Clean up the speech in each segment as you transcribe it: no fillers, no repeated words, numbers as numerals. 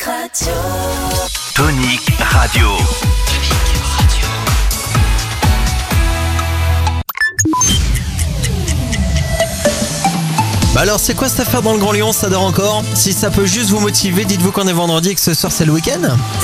Radio. Tonic Radio. Bah alors c'est quoi cette affaire dans le Grand Lyon, ça dort encore? Si ça peut juste vous motiver, dites-vous qu'on est vendredi et que ce soir c'est le week-end.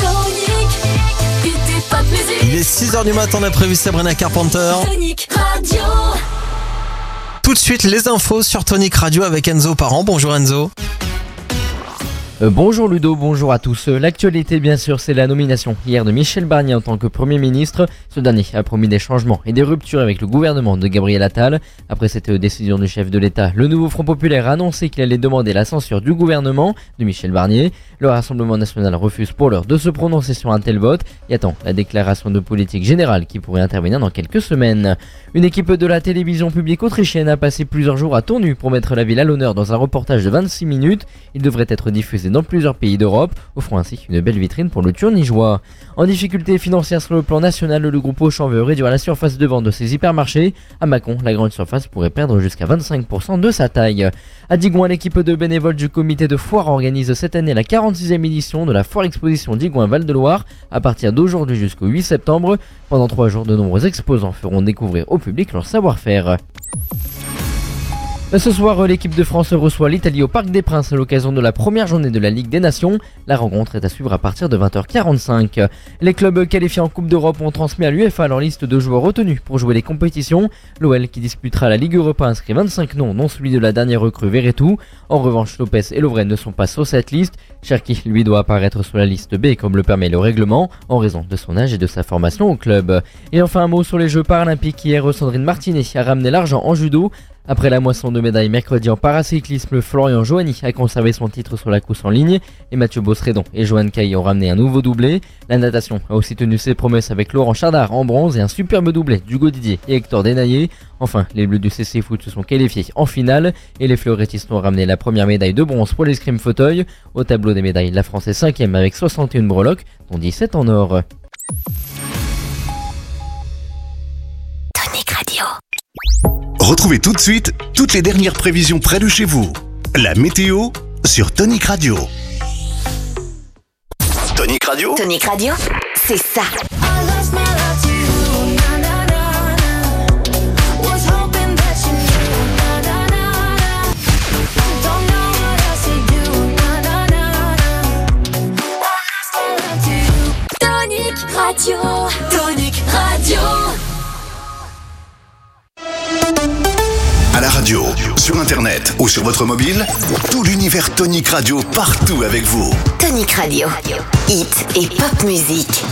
Il est 6h du matin, on a prévu Sabrina Carpenter. Tonic Radio. Tout de suite les infos sur Tonic Radio avec Enzo Parent. Bonjour Enzo. Bonjour Ludo, bonjour à tous. L'actualité bien sûr, c'est la nomination hier de Michel Barnier en tant que Premier ministre. Ce dernier a promis des changements et des ruptures avec le gouvernement de Gabriel Attal. Après cette décision du chef de l'État, le nouveau Front Populaire a annoncé qu'il allait demander la censure du gouvernement de Michel Barnier. Le Rassemblement National refuse pour l'heure de se prononcer sur un tel vote et attend la déclaration de politique générale qui pourrait intervenir dans quelques semaines. Une équipe de la télévision publique autrichienne a passé plusieurs jours à Tournu pour mettre la ville à l'honneur dans un reportage de 26 minutes. Il devrait être diffusé dans plusieurs pays d'Europe, offrant ainsi une belle vitrine pour le Turnigeois. En difficulté financière sur le plan national, le groupe Auchan veut réduire la surface de vente de ses hypermarchés. À Mâcon, la grande surface pourrait perdre jusqu'à 25% de sa taille. À Digoin, l'équipe de bénévoles du comité de foire organise cette année la 46e édition de la foire exposition Digoin Val-de-Loire à partir d'aujourd'hui jusqu'au 8 septembre. Pendant 3 jours, de nombreux exposants feront découvrir au public leur savoir-faire. Ce soir, l'équipe de France reçoit l'Italie au Parc des Princes à l'occasion de la première journée de la Ligue des Nations. La rencontre est à suivre à partir de 20h45. Les clubs qualifiés en Coupe d'Europe ont transmis à l'UEFA leur liste de joueurs retenus pour jouer les compétitions. L'OL qui disputera la Ligue Europa inscrit 25 noms, dont celui de la dernière recrue Verretou. En revanche, Lopez et Lovren ne sont pas sur cette liste. Cherki, lui, doit apparaître sur la liste B comme le permet le règlement, en raison de son âge et de sa formation au club. Et enfin un mot sur les Jeux paralympiques. Hier, Sandrine Martinet a ramené l'argent en judo. Après la moisson de médailles mercredi en paracyclisme, Florian Joanny a conservé son titre sur la course en ligne et Mathieu Bossredon et Johan Caille ont ramené un nouveau doublé. La natation a aussi tenu ses promesses avec Laurent Chardard en bronze et un superbe doublé d'Hugo Didier et Hector Denaillé. Enfin, les Bleus du CC Foot se sont qualifiés en finale et les fleurettistes ont ramené la première médaille de bronze pour l'escrime fauteuil. Au tableau des médailles, la France est 5e avec 61 breloques, dont 17 en or. Tonic Radio. Retrouvez tout de suite toutes les dernières prévisions près de chez vous. La météo sur Tonic Radio. Tonic Radio. Tonic Radio, c'est ça. Tonic Radio. Tonic Radio. À la radio, sur internet ou sur votre mobile, tout l'univers Tonic Radio partout avec vous. Tonic Radio. Hit et pop musique.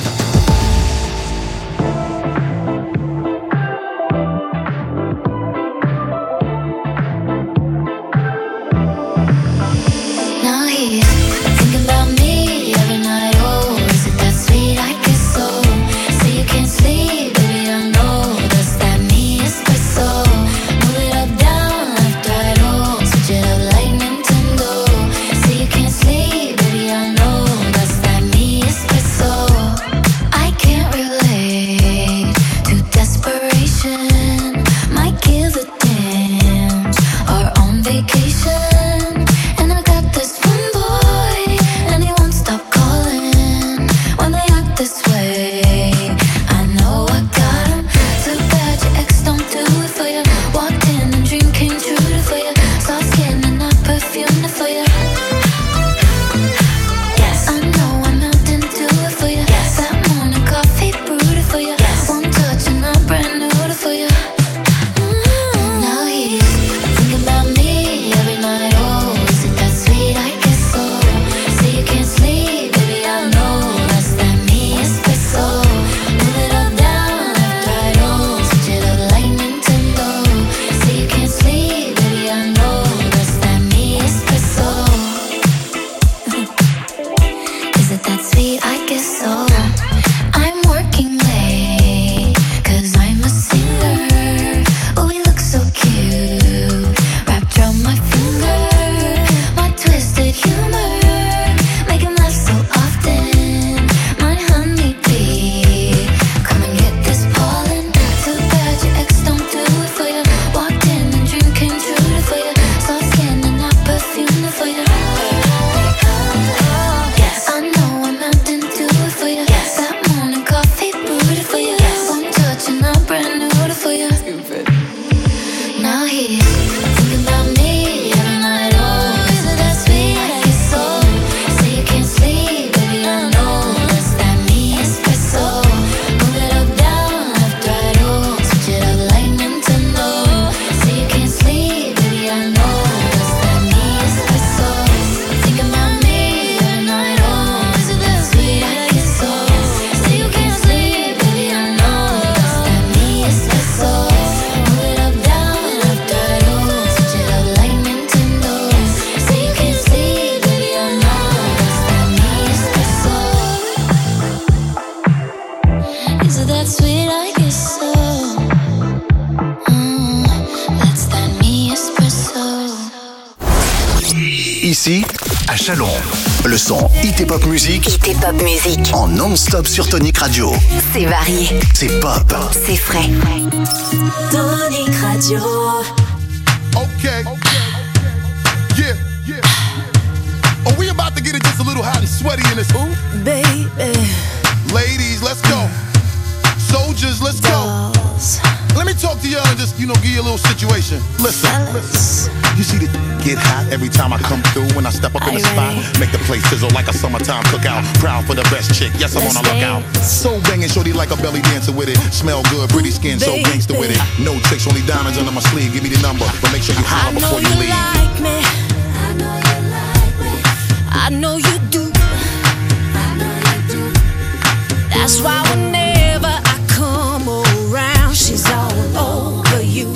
Chalon. Le son Hit et Pop Music. Hit et Pop Music. En non-stop sur Tonic Radio. C'est varié. C'est pop. C'est frais. Tonic Radio. Okay. Yeah. Are we about to get it just a little hot and sweaty in this hoop? Baby. Ladies, let's go. Soldiers, let's go. Let me talk to y'all and just, give you a little situation. Listen. You see the get hot every time I come through. When I step up in the spot, make the place sizzle like a summertime cookout. Proud for the best chick, yes, I'm on a lookout. So banging, shorty like a belly dancer with it. Smell good, pretty skin, so gangster with it. No tricks, only diamonds under my sleeve. Give me the number, but make sure you holler before you leave. Like me. I know you like me. I know you do. I know you do. That's why whenever I come around, she's all over you.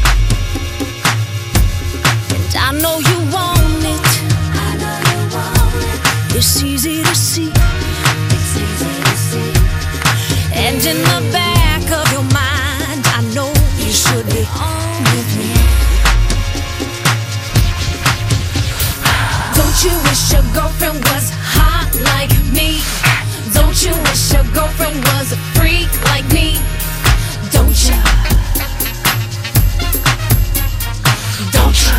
And I know you want it. I know you want it. It's easy to see. It's easy to see. And in the back of your mind, I know you should be on with me. Don't you wish your girlfriend was hot like me? Don't you wish your girlfriend was a freak like me? Don't you? Don't you?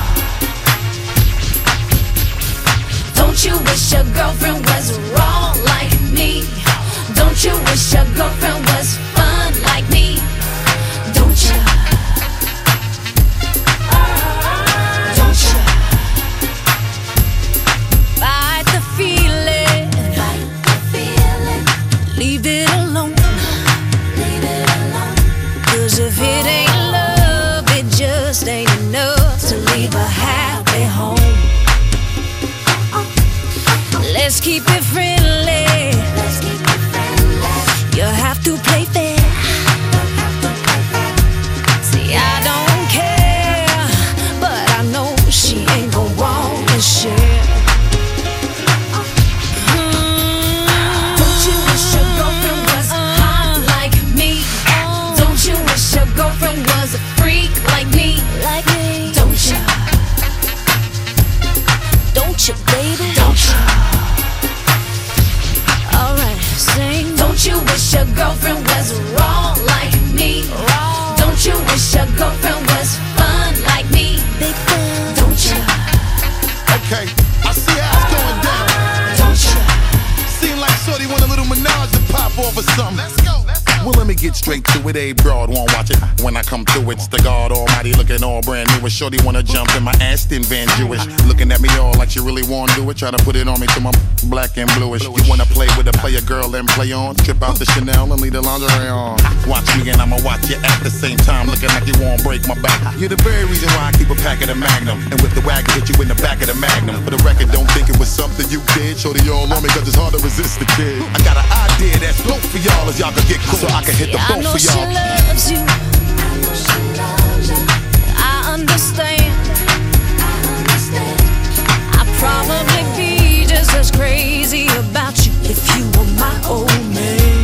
Don't you wish your girlfriend was raw like me? Don't you wish your girlfriend was fun like me? Don't you? Don't you? Fight the feeling. Fight the feeling. Leave it alone. Leave it alone. 'Cause if it ain't love, it just ain't enough to leave a happy home. Let's keep it friendly. Let's keep it friendly. You have to play fair. See, I don't care, but I know she ain't gon' want to share. Don't you wish your girlfriend was hot like me? Don't you wish your girlfriend was a freak like me? Like me? Don't you? Don't you, baby? Don't you? Alright, sing. Don't you wish your girlfriend was raw like me? Raw. Don't you wish your girlfriend was fun like me? Big fun. Don't you? Okay, I see how it's going down. Don't you? Seem like shorty want a little menage to pop off or something. Let's go. Well, let me get straight to it. A broad won't watch it. When I come through, it's the God Almighty looking all brand new. A shorty wanna jump in my Aston Van Jewish. Looking at me all like she really wanna do it. Try to put it on me till my black and bluish. You wanna play with a player girl and play on? Strip out the Chanel and leave the lingerie on. Watch me and I'ma watch you at the same time. Looking like you won't break my back. You're the very reason why I keep a pack of the Magnum. And with the wagon, hit you in the back of the Magnum. For the record, don't think it was something you did. Shorty all on me cause it's hard to resist the kid. I got an idea that's dope for y'all as y'all can get cool. So I can hit the I phone know for she y'all. loves you. I understand. I'd probably be just as crazy about you if you were my old man.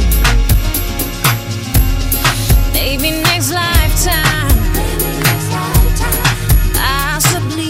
Maybe next lifetime. Possibly.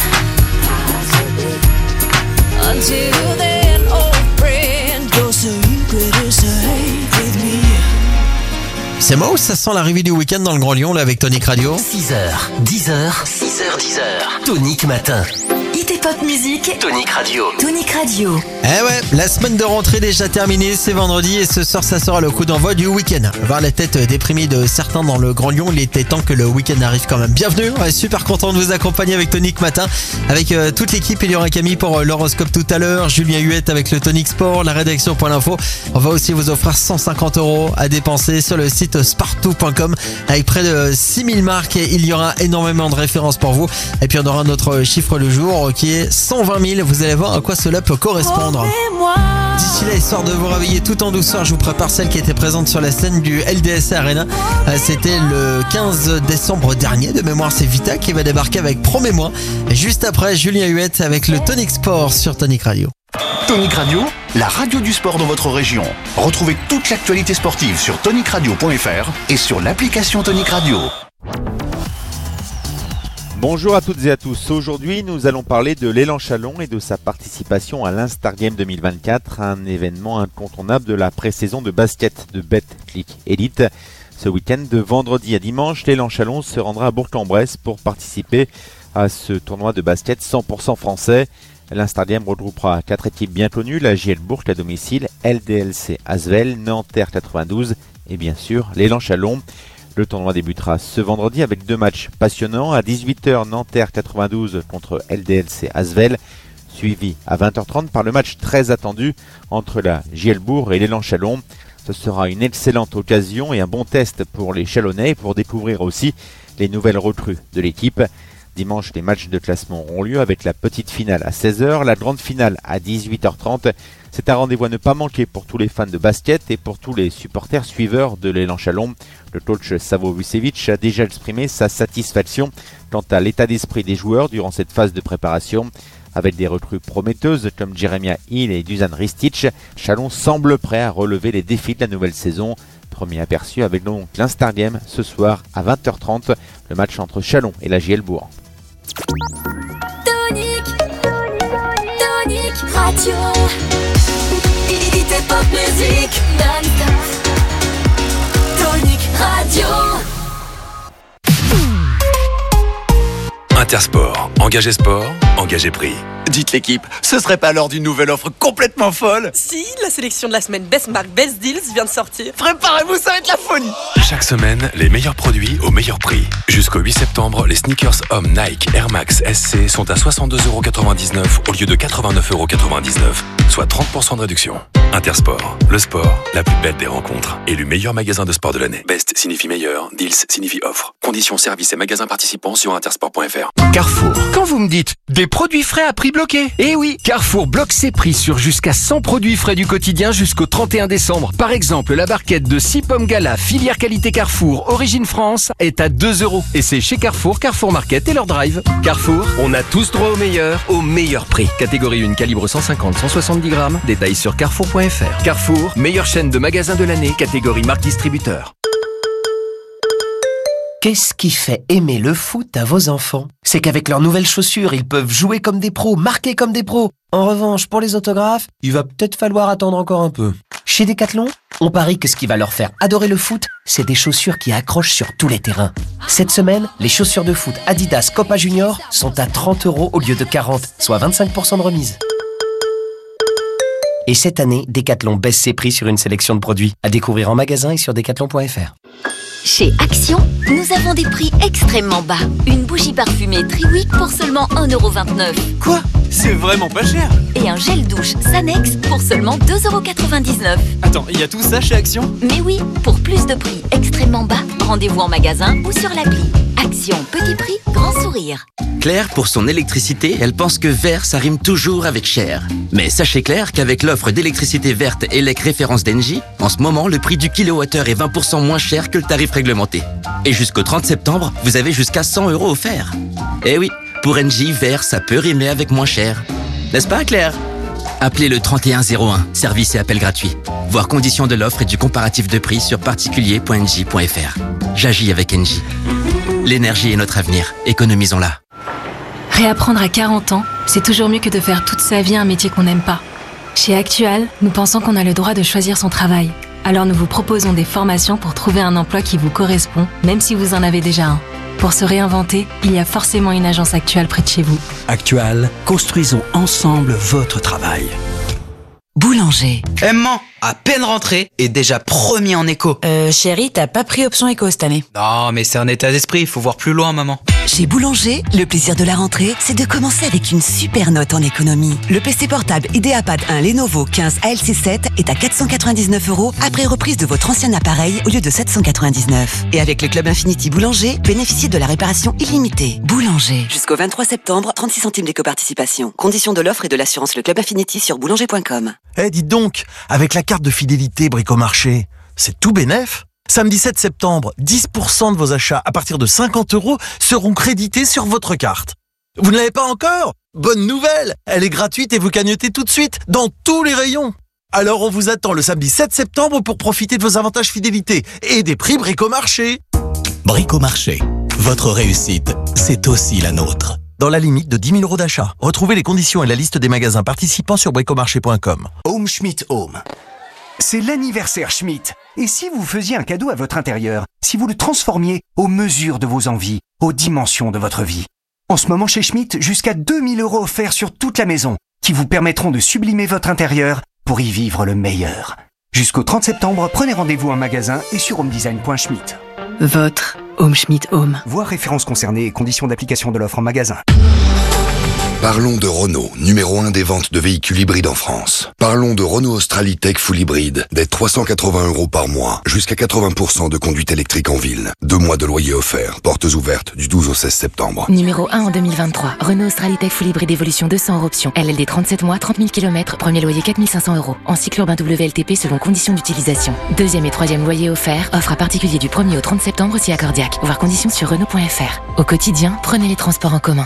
Until then, old friend, your secret is safe with me. C'est moi ou ça sent l'arrivée du week-end dans le Grand Lyon là avec Tonic Radio? 6h, 10h, 10h. Tonic Matin. Hit et Pop Music. Tonic Radio. Tonic Radio. Eh ouais, la semaine de rentrée déjà terminée, c'est vendredi et ce soir ça sera le coup d'envoi du week-end. Voir la tête déprimée de certains dans le Grand Lyon, il était temps que le week-end arrive quand même. Bienvenue, on est super content de vous accompagner avec Tonic Matin. Avec toute l'équipe, il y aura Camille pour l'horoscope tout à l'heure, Julien Huette avec le Tonic Sport, la rédaction Point Info. On va aussi vous offrir 150 € à dépenser sur le site spartou.com avec près de 6000 marques et il y aura énormément de références pour vous. Et puis on aura notre chiffre du jour qui est 120 000. Vous allez voir à quoi cela peut correspondre. D'ici là, histoire de vous réveiller tout en douceur, je vous prépare celle qui était présente sur la scène du LDS Arena. C'était le 15 décembre dernier. De mémoire, c'est Vita qui va débarquer avec Promets-moi. Et juste après, Julien Huette avec le Tonic Sport sur Tonic Radio. Tonic Radio, la radio du sport dans votre région. Retrouvez toute l'actualité sportive sur tonicradio.fr et sur l'application Tonic Radio. Bonjour à toutes et à tous. Aujourd'hui, nous allons parler de l'Élan Chalon et de sa participation à l'Instar Game 2024, un événement incontournable de la pré-saison de basket de Betclic Elite. Ce week-end, de vendredi à dimanche, l'Élan Chalon se rendra à Bourg-en-Bresse pour participer à ce tournoi de basket 100% français. L'Instar Game regroupera 4 équipes bien connues, la JL Bourg à domicile, LDLC Asvel, Nanterre 92 et bien sûr l'Élan Chalon. Le tournoi débutera ce vendredi avec 2 matchs passionnants. À 18h, Nanterre 92 contre LDLC Asvel, suivi à 20h30 par le match très attendu entre la JL Bourg et l'Élan Chalon. Ce sera une excellente occasion et un bon test pour les Chalonnais pour découvrir aussi les nouvelles recrues de l'équipe. Dimanche, les matchs de classement auront lieu avec la petite finale à 16h, la grande finale à 18h30. C'est un rendez-vous à ne pas manquer pour tous les fans de basket et pour tous les supporters suiveurs de l'Élan Chalon. Le coach Savo Vucevic a déjà exprimé sa satisfaction quant à l'état d'esprit des joueurs durant cette phase de préparation. Avec des recrues prometteuses comme Jeremiah Hill et Dusan Ristic, Chalon semble prêt à relever les défis de la nouvelle saison. Premier aperçu avec donc l'Instar Game ce soir à 20h30, le match entre Chalon et la JL Bourg. Tonic Radio. Hit Pop Music non-stop. Tonic Radio. Intersport, engagé sport, engagé prix. Dites l'équipe, ce serait pas l'heure d'une nouvelle offre complètement folle? Si, la sélection de la semaine Best Mark Best Deals vient de sortir. Préparez-vous, ça va être la folie! Chaque semaine, les meilleurs produits au meilleur prix. Jusqu'au 8 septembre, les sneakers hommes Nike Air Max SC sont à 62,99€ au lieu de 89,99€, soit 30% de réduction. Intersport, le sport, la plus belle des rencontres. Élu meilleur magasin de sport de l'année. Best signifie meilleur, Deals signifie offre. Conditions, services et magasins participants sur intersport.fr. Carrefour. Quand vous me dites des produits frais à prix bloqué, eh oui, Carrefour bloque ses prix sur jusqu'à 100 produits frais du quotidien jusqu'au 31 décembre. Par exemple, la barquette de 6 pommes Gala, filière qualité Carrefour, origine France, est à 2€. Et c'est chez Carrefour, Carrefour Market et leur drive. Carrefour, on a tous droit au meilleur prix. Catégorie 1, calibre 150-170 grammes. Détails sur carrefour.fr. Carrefour, meilleure chaîne de magasins de l'année, catégorie marque distributeur. Qu'est-ce qui fait aimer le foot à vos enfants? C'est qu'avec leurs nouvelles chaussures, ils peuvent jouer comme des pros, marquer comme des pros. En revanche, pour les autographes, il va peut-être falloir attendre encore un peu. Chez Decathlon, on parie que ce qui va leur faire adorer le foot, c'est des chaussures qui accrochent sur tous les terrains. Cette semaine, les chaussures de foot Adidas Copa Junior sont à 30€ au lieu de 40, soit 25% de remise. Et cette année, Decathlon baisse ses prix sur une sélection de produits. À découvrir en magasin et sur decathlon.fr. Chez Action, nous avons des prix extrêmement bas. Une bougie parfumée Triwick pour seulement 1,29€. Quoi? C'est vraiment pas cher. Et un gel douche Sanex pour seulement 2,99€. Attends, il y a tout ça chez Action? Mais oui, pour plus de prix extrêmement bas, rendez-vous en magasin ou sur l'appli. Action, petit prix, grand sourire. Claire, pour son électricité, elle pense que vert, ça rime toujours avec cher. Mais sachez Claire qu'avec l'offre d'électricité verte ELEC référence d'Engie, en ce moment, le prix du kilowattheure est 20% moins cher que le tarif réglementé. Et jusqu'au 30 septembre, vous avez jusqu'à 100€ offerts. Eh oui, pour Engie, vert, ça peut rimer avec moins cher. N'est-ce pas Claire? Appelez le 3101, service et appel gratuit. Voir conditions de l'offre et du comparatif de prix sur particulier.engie.fr. J'agis avec Engie. L'énergie est notre avenir, économisons-la. Réapprendre à 40 ans, c'est toujours mieux que de faire toute sa vie un métier qu'on n'aime pas. Chez Actual, nous pensons qu'on a le droit de choisir son travail. Alors nous vous proposons des formations pour trouver un emploi qui vous correspond, même si vous en avez déjà un. Pour se réinventer, il y a forcément une agence Actual près de chez vous. Actual, construisons ensemble votre travail. Boulanger. Maman, à peine rentré et déjà premier en éco. Chérie, t'as pas pris option éco cette année? Non, mais c'est un état d'esprit, il faut voir plus loin, maman. Chez Boulanger, le plaisir de la rentrée, c'est de commencer avec une super note en économie. Le PC portable IdeaPad 1 Lenovo 15 ALC7 est à 499€ après reprise de votre ancien appareil au lieu de 799. Et avec le Club Infinity Boulanger, bénéficiez de la réparation illimitée. Boulanger. Jusqu'au 23 septembre, 36 centimes d'éco-participation. Conditions de l'offre et de l'assurance Le Club Infinity sur boulanger.com. Eh, dites donc, avec la carte de fidélité Bricomarché, c'est tout bénef. Samedi 7 septembre, 10% de vos achats à partir de 50€ seront crédités sur votre carte. Vous ne l'avez pas encore? Bonne nouvelle! Elle est gratuite et vous cagnotez tout de suite dans tous les rayons. Alors on vous attend le samedi 7 septembre pour profiter de vos avantages fidélité et des prix Bricomarché. Bricomarché, votre réussite, c'est aussi la nôtre. Dans la limite de 10 000 euros d'achat. Retrouvez les conditions et la liste des magasins participants sur bricomarché.com. Home Schmidt Home. C'est l'anniversaire Schmidt. Et si vous faisiez un cadeau à votre intérieur, si vous le transformiez aux mesures de vos envies, aux dimensions de votre vie? En ce moment chez Schmidt, jusqu'à 2 000 euros offerts sur toute la maison, qui vous permettront de sublimer votre intérieur pour y vivre le meilleur. Jusqu'au 30 septembre, prenez rendez-vous en magasin et sur homedesign.schmidt. Votre Home Schmidt Home. Voir références concernées et conditions d'application de l'offre en magasin. Parlons de Renault, numéro 1 des ventes de véhicules hybrides en France. Parlons de Renault Australitech Full Hybride, dès 380 € par mois, jusqu'à 80% de conduite électrique en ville. 2 mois de loyer offert, portes ouvertes du 12 au 16 septembre. Numéro 1 en 2023, Renault Australitech Full Hybride Evolution 200 hors option. LLD 37 mois, 30 000 km, premier loyer 4 500 €. En cycle urbain WLTP selon conditions d'utilisation. Deuxième et troisième loyer offert, offre à particulier du 1er au 30 septembre si accordiaque. Voir conditions sur Renault.fr. Au quotidien, prenez les transports en commun.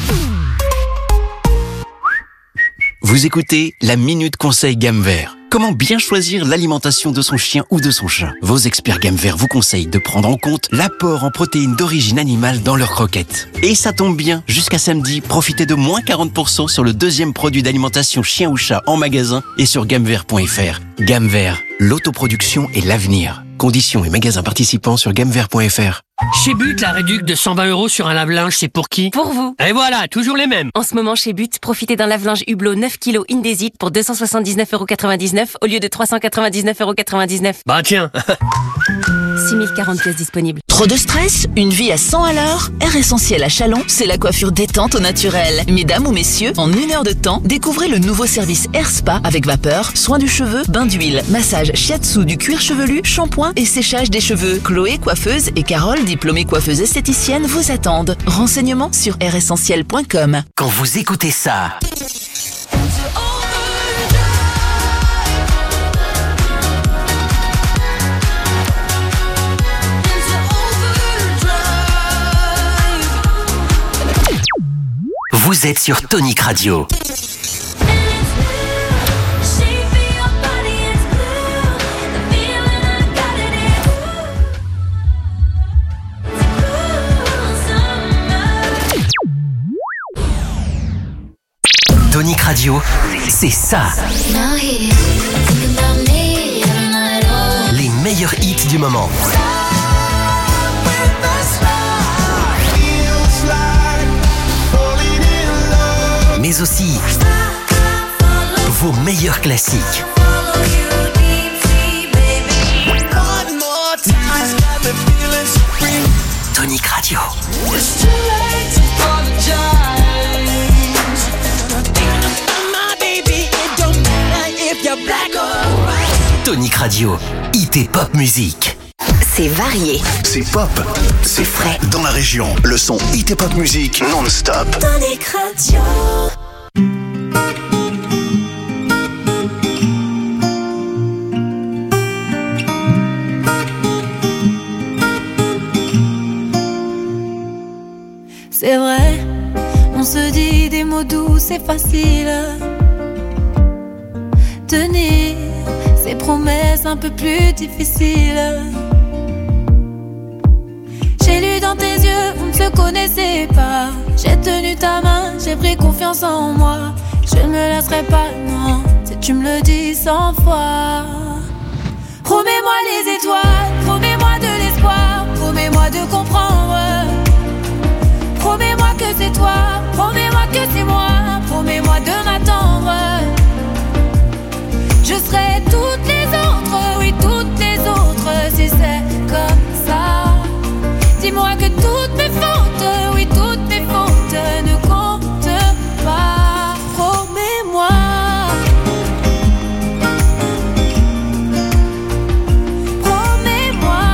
Vous écoutez la Minute Conseil Gamme Vert. Comment bien choisir l'alimentation de son chien ou de son chat? Vos experts Gamme Vert vous conseillent de prendre en compte l'apport en protéines d'origine animale dans leurs croquettes. Et ça tombe bien, jusqu'à samedi, profitez de moins 40% sur le deuxième produit d'alimentation chien ou chat en magasin et sur gammevert.fr. Gamme Vert, l'autoproduction et l'avenir. Conditions et magasins participants sur gammevert.fr. Chez But, la réduc de 120 € sur un lave-linge, c'est pour qui? Pour vous. Et voilà, toujours les mêmes. En ce moment, chez But, profitez d'un lave-linge Hublot 9 kg Indesit pour 279,99 € au lieu de 399,99 €. Bah tiens. 6040 pièces disponibles. Trop de stress? Une vie à 100 à l'heure? Air Essentiel à Chalon, c'est la coiffure détente au naturel. Mesdames ou messieurs, en 1 heure de temps, découvrez le nouveau service Air Spa avec vapeur, soins du cheveu, bain d'huile, massage shiatsu du cuir chevelu, shampoing et séchage des cheveux. Chloé, coiffeuse, et Carole, diplômée coiffeuse esthéticienne, vous attendent. Renseignements sur airessentiel.com. Quand vous écoutez ça... Vous êtes sur Tonic Radio. Tonic Radio, c'est ça. Les meilleurs hits du moment. Mais aussi vos meilleurs classiques. Tonic Radio. Tonic Radio, hit et pop musique. C'est varié. C'est pop. C'est frais. Dans la région, le son hit et pop musique non-stop. Tonic Radio. C'est vrai, on se dit des mots doux, c'est facile. Tenir ces promesses un peu plus difficiles. J'ai lu dans tes yeux, on ne se connaissait pas. J'ai tenu ta main, j'ai pris confiance en moi. Je ne me laisserai pas, non, si tu me le dis 100 fois. Promets-moi les étoiles, promets-moi de l'espoir, promets-moi de comprendre. Promets-moi que c'est toi, promets-moi que c'est moi, promets-moi de m'attendre. Je serai toutes les autres, oui toutes les autres, si c'est comme ça. Dis-moi que toutes mes fautes, oui toutes mes fautes ne comptent pas. Promets-moi. Promets-moi.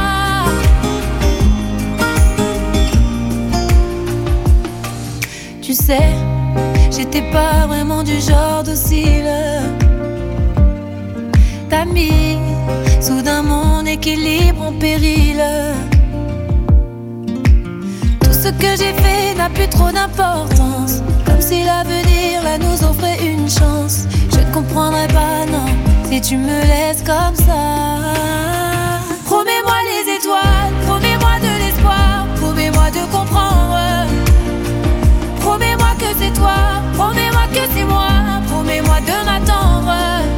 Tu sais, j'étais pas vraiment du genre docile. T'as mis soudain mon équilibre en péril. Tout ce que j'ai fait n'a plus trop d'importance. Comme si l'avenir là nous offrait une chance. Je ne comprendrai pas, non, si tu me laisses comme ça. Promets-moi les étoiles, promets-moi de l'espoir, promets-moi de comprendre. c'est moi, promets-moi de m'attendre.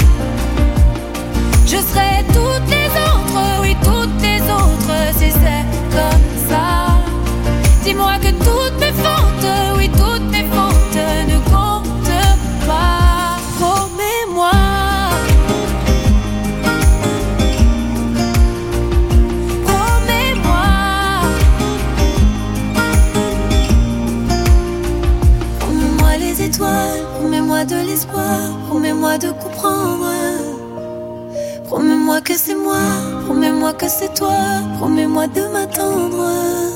Je serai toutes les autres, oui toutes les autres, si c'est comme ça. Dis-moi que toutes mes fautes, oui toutes mes fautes ne comptent pas. Promets-moi. Promets-moi. Promets-moi les étoiles, promets-moi de l'espoir, promets-moi de comprendre. Promets-moi que c'est moi, promets-moi que c'est toi, promets-moi de m'attendre.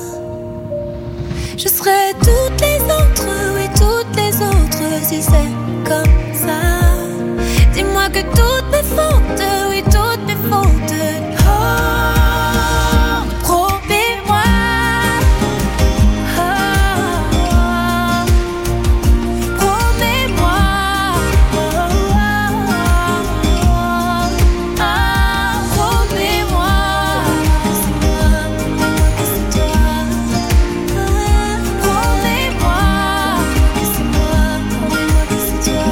Je serai toutes les autres, oui toutes les autres, si c'est comme ça. Dis-moi que toutes mes fautes, oui toutes mes fautes. Oh, promets-moi. Oh, promets-moi. Oh, promets-moi. C'est moi, que c'est toi. Promets-moi que c'est moi, promets-moi que c'est toi.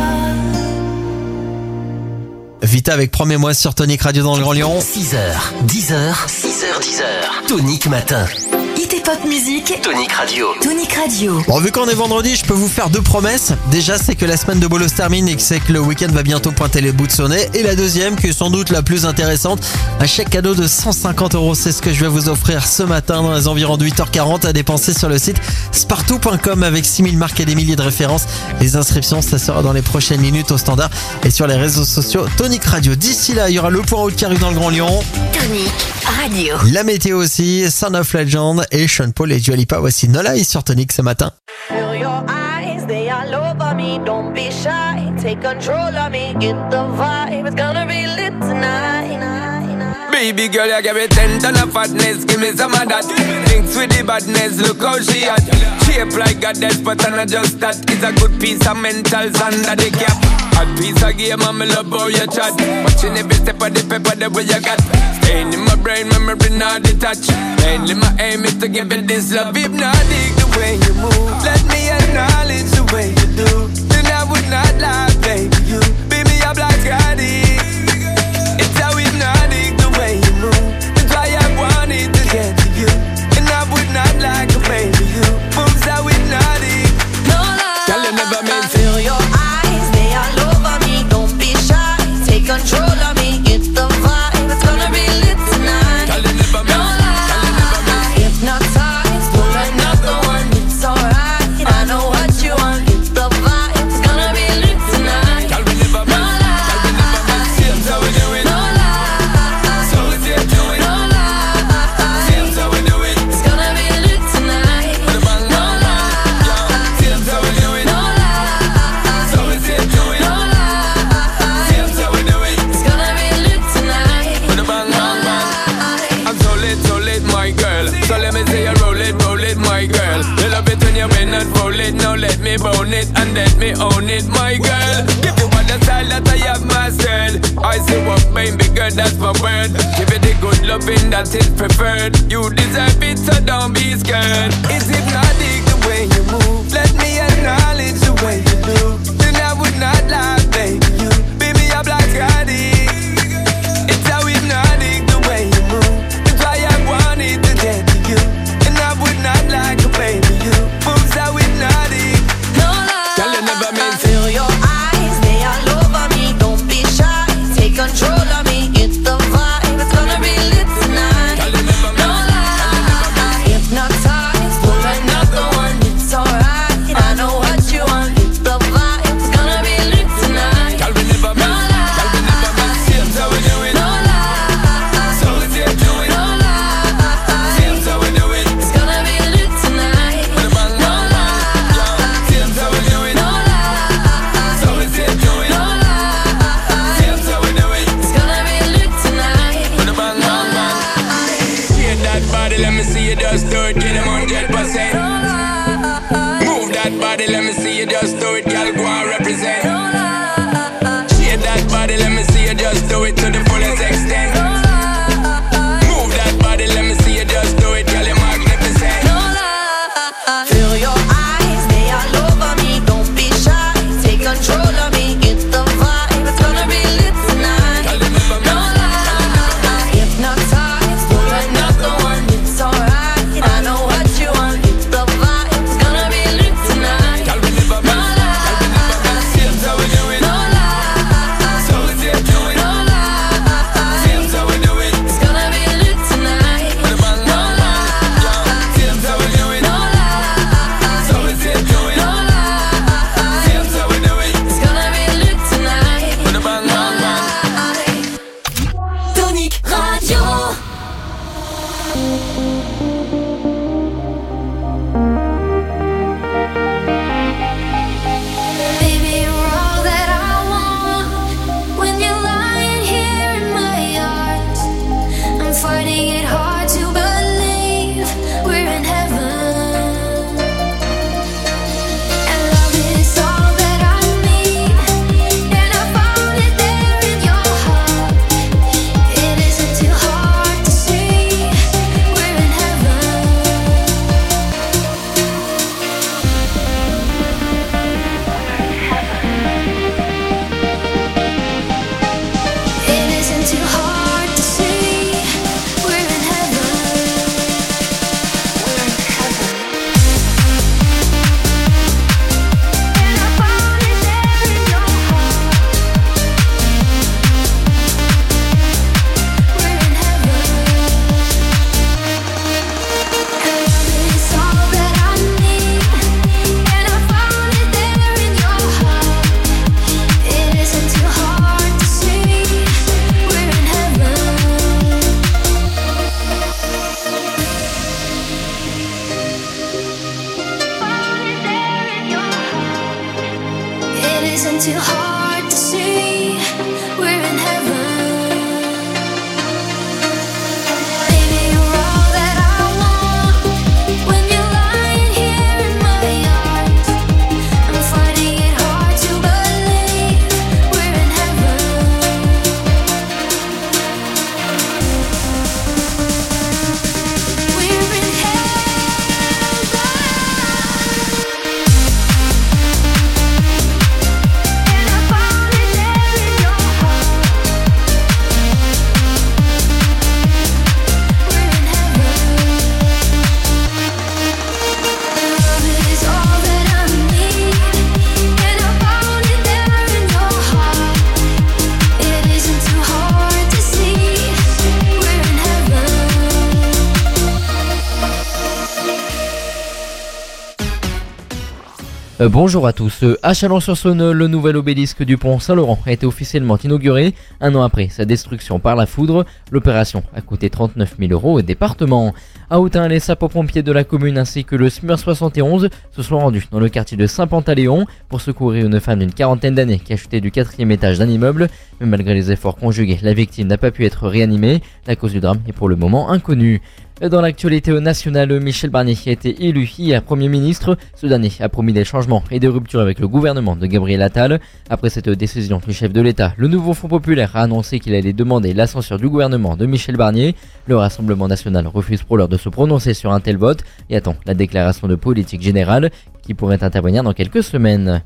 Vita avec Promets-moi sur Tonic Radio dans le Grand Lyon. 6h, 10h, 6h, 10h. Tonic Matin. IT Pop Musique. Tonic Radio. Tonic Radio. Bon, vu qu'on est vendredi, je peux vous faire deux promesses. Déjà, c'est que la semaine de Bolo se termine et que c'est que le week-end va bientôt pointer les bouts de son nez. Et la deuxième, qui est sans doute la plus intéressante, un chèque cadeau de 150 €. C'est ce que je vais vous offrir ce matin dans les environs de 8h40 à dépenser sur le site spartou.com avec 6000 marques et des milliers de références. Les inscriptions, ça sera dans les prochaines minutes au standard et sur les réseaux sociaux Tonic Radio. D'ici là, il y aura le point haut qui arrive dans le Grand Lyon. Tonic Radio. La météo aussi, Son of Legend et Sean Paul et Dua Lipa. Voici No Lies sur Tonic ce matin. Feel your eyes, they all over me. Don't be shy, take control of me. Get the vibe, it's gonna be lit tonight. Baby girl, you give me 10 ton of fatness, give me some of that. Thinks with the badness, look how she at. Shape like a death, but I'm not just that. It's a good piece of mentals under the cap. Hot piece of game, I'm in love how you chat. Watching every step of the paper, the way you got. Staying in my brain, memory not detached. Mainly my aim is to give it this love. Hypnotic the way you move. Let me acknowledge the way you do. Then I would not lie, baby, you. Baby, I'm like Scotty. It's how hypnotic the way you move. That's why I wanted to get to you. And I would not like a baby, you. Moves how hypnotic. No lie. Girl, you never meant to. Feel your eyes, they all over me. Don't be shy, take control of me. Get the vibe, it's gonna be lit tonight. Girl, you never meant to. No lie. Hypnotized, pull another one, it's alright. I know what you want. Get the vibe, it's gonna be lit tonight. Girl, we never No meant. Girl, we never meant. Seems how we do it. No lie. So we see it do it. No lie. Seems how we do it. It's gonna be lit tonight. With a bang, No bang, bang. lie. Seems how we do it. No lie. So we see it do it. No lie. Seems how we do it. It's gonna be lit tonight. With a bang, bang, bang. I'm so lit, my girl. So let me say you roll it, my girl. You love it when you win and roll it. Now let me bone it and let me own it, my girl. Give you all the style that I have mastered. I say what, baby girl, that's my word. Give it the good loving that is preferred. You deserve it, so don't be scared. It's hypnotic the way you move. Let me acknowledge the way you do. Then I would not lie, baby, you. Baby, I'm like Scotty. It's how hypnotic the way you move. That's why I wanted to get to you. And I would not like a baby, you. Moves how hypnotic. No lie. Girl, you never meant to. Feel your eyes, they all over me. Don't be shy, take control of me. Get the vibe, it's gonna be lit tonight. Girl, you never No meant. lie. Hypnotized, pull another one, it's alright. I know what you want. Get the vibe, Bonjour à tous. À Chalon-sur-Saône, le nouvel obélisque du pont Saint-Laurent a été officiellement inauguré un an après sa destruction par la foudre. L'opération a coûté 39 000 € au département. À Autun, les sapeurs-pompiers de la commune ainsi que le SMUR 71 se sont rendus dans le quartier de Saint-Pantaléon pour secourir une femme d'une quarantaine d'années qui a chuté du 4e étage d'un immeuble. Mais malgré les efforts conjugués, la victime n'a pas pu être réanimée. La cause du drame est pour le moment inconnue. Dans l'actualité nationale, Michel Barnier a été élu hier Premier ministre. Ce dernier a promis des changements et des ruptures avec le gouvernement de Gabriel Attal. Après cette décision du chef de l'État, le nouveau Front populaire a annoncé qu'il allait demander la censure du gouvernement de Michel Barnier. Le Rassemblement national refuse pour l'heure de se prononcer sur un tel vote et attend la déclaration de politique générale qui pourrait intervenir dans quelques semaines.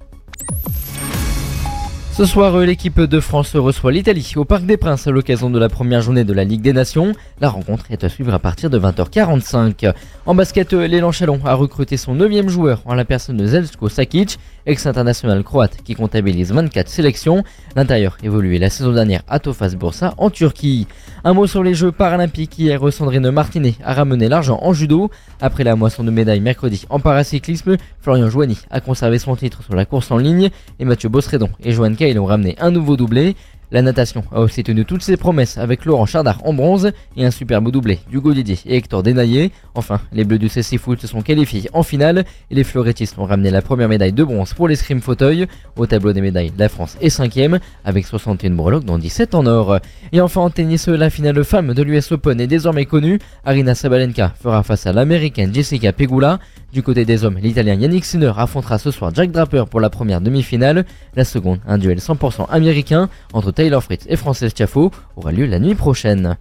Ce soir, l'équipe de France reçoit l'Italie au Parc des Princes à l'occasion de la première journée de la Ligue des Nations. La rencontre est à suivre à partir de 20h45. En basket, l'élan Chalon a recruté son 9e joueur en la personne de Zeljko Sakic, ex-international croate qui comptabilise 24 sélections. L'intérieur évoluait la saison dernière à Tofaş Bursa en Turquie. Un mot sur les Jeux paralympiques. Hier, Sandrine Martinet a ramené l'argent en judo. Après la moisson de médailles mercredi en paracyclisme, Florian Joigny a conservé son titre sur la course en ligne et Mathieu Bossredon et Johan Cail ont ramené un nouveau doublé. La natation a aussi tenu toutes ses promesses avec Laurent Chardard en bronze et un superbe doublé d'Hugo Didier et Hector Denaillé. Enfin, les Bleus du CC Foot se sont qualifiés en finale et les fleurettistes ont ramené la première médaille de bronze pour l'escrime fauteuil. Au tableau des médailles, la France est 5e avec 61 breloques dont 17 en or. Et enfin en tennis, la finale femme de l'US Open est désormais connue. Aryna Sabalenka fera face à l'américaine Jessica Pegula. Du côté des hommes, l'italien Yannick Sinner affrontera ce soir Jack Draper pour la première demi-finale. La seconde, un duel 100% américain entre Taylor Fritz et Frances Tiafoe, aura lieu la nuit prochaine.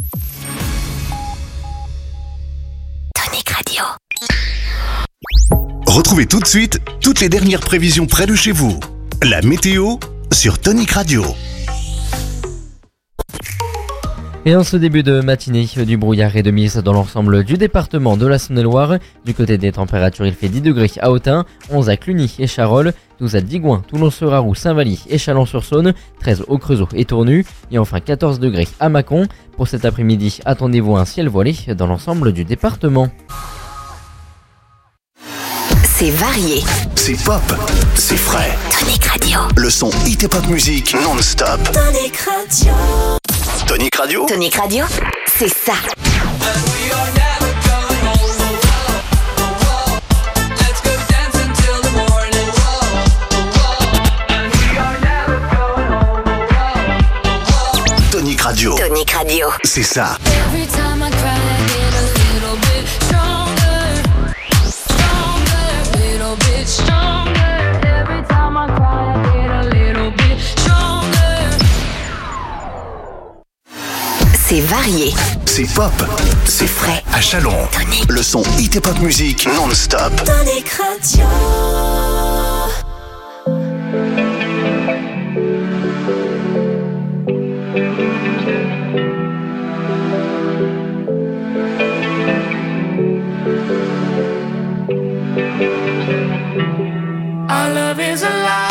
Tonic Radio. Retrouvez tout de suite toutes les dernières prévisions près de chez vous. La météo sur Tonic Radio. Et en ce début de matinée, du brouillard et de mise dans l'ensemble du département de la Saône-et-Loire. Du côté des températures, il fait 10 degrés à Autun, 11 à Cluny et Charolles, 12 à Digoin, Toulon-Seraroux, Saint-Vally et Chalon-sur-Saône, 13 au Creusot et Tournu et enfin 14 degrés à Mâcon. Pour cet après-midi, attendez-vous à un ciel voilé dans l'ensemble du département. C'est varié. C'est pop, c'est frais. Tonic Radio. Le son hit et pop musique non-stop. Tonic Radio. Tonic Radio. Tonic Radio, c'est ça. Tonic Radio. Tonic Radio. C'est ça. C'est varié. C'est pop, c'est frais. À Chalon, Tonic. le son hit et pop musique non-stop. Tonic Radio. Our love is alive.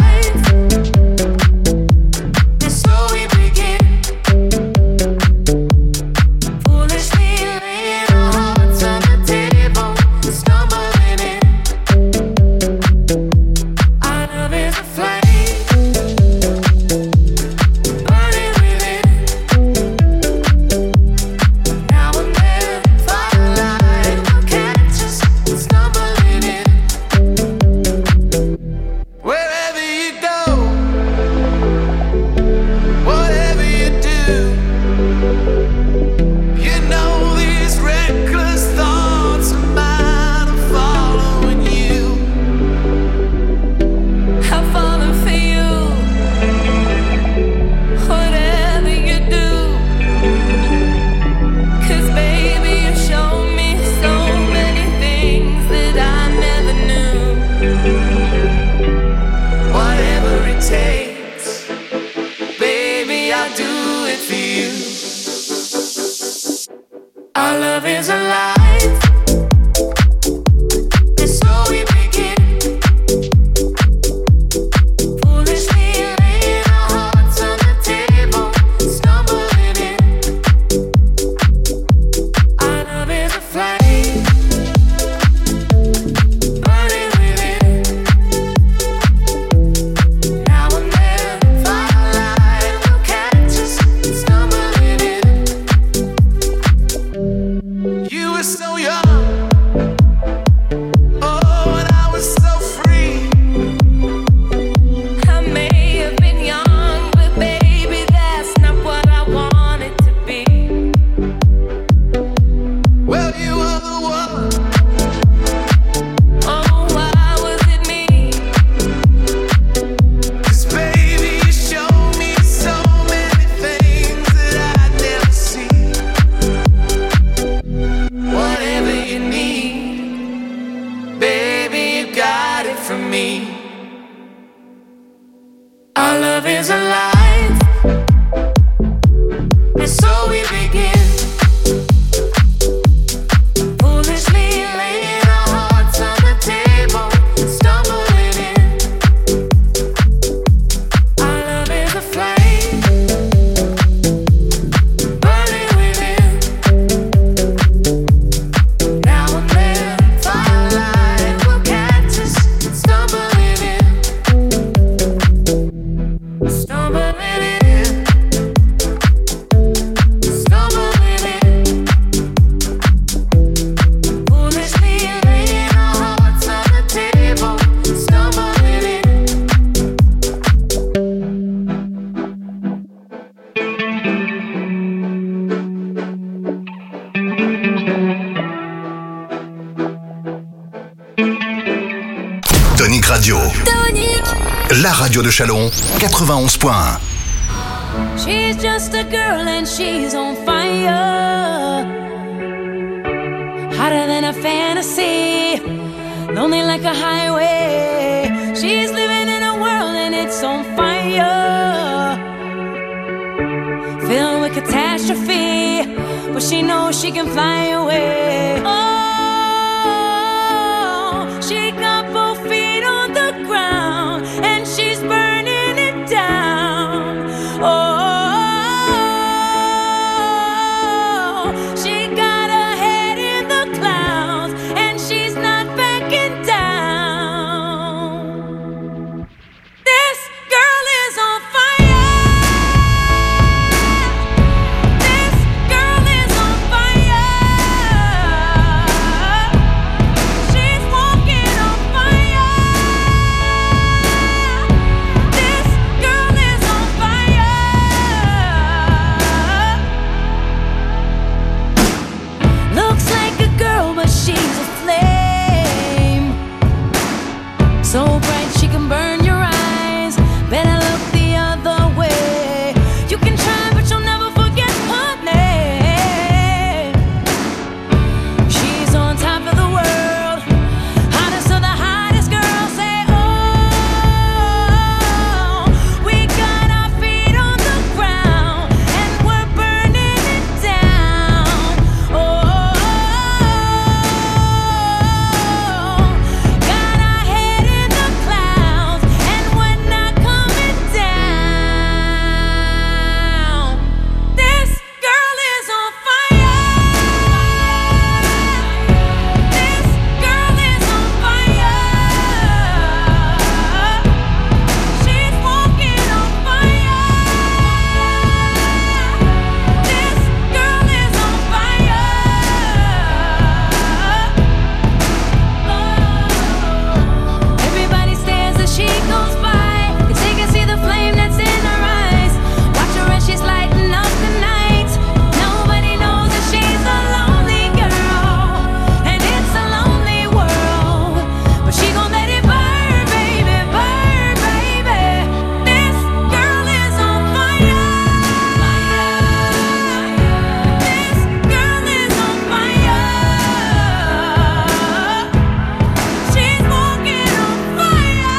Our love is alive. la radio de Châlons, 91.1. She's just a girl and she's on fire. Hotter than a fantasy, lonely like a highway. She's living in a world and it's on fire, filled with catastrophe, but she knows she can fly away. Oh, she got both feet on the ground and she's burning it down. Oh, she got her head in the clouds and she's not backing down. This girl is on fire. This girl is on fire. She's walking on fire. This girl is on fire. Looks like a girl, but she's a flame. So bright she can burn your eyes. Better look the other way. You can try, but you'll never forget her name. She's on top of the world, hottest of the hottest girls. Say, oh, we got our feet on the ground and we're burning it down. Oh, got our head in the clouds and we're not coming down. This girl is on fire. This girl is on fire. She's walking on fire. This girl is on fire. Everybody stares as she goes by, 'cause they can see the flame that's in her eyes. Watch her as she's lighting up the night. Nobody knows that she's a lonely girl, and it's a lonely world. But she gon' let it burn, baby, burn, baby. This girl is on fire. This girl is on fire. She's walking on fire.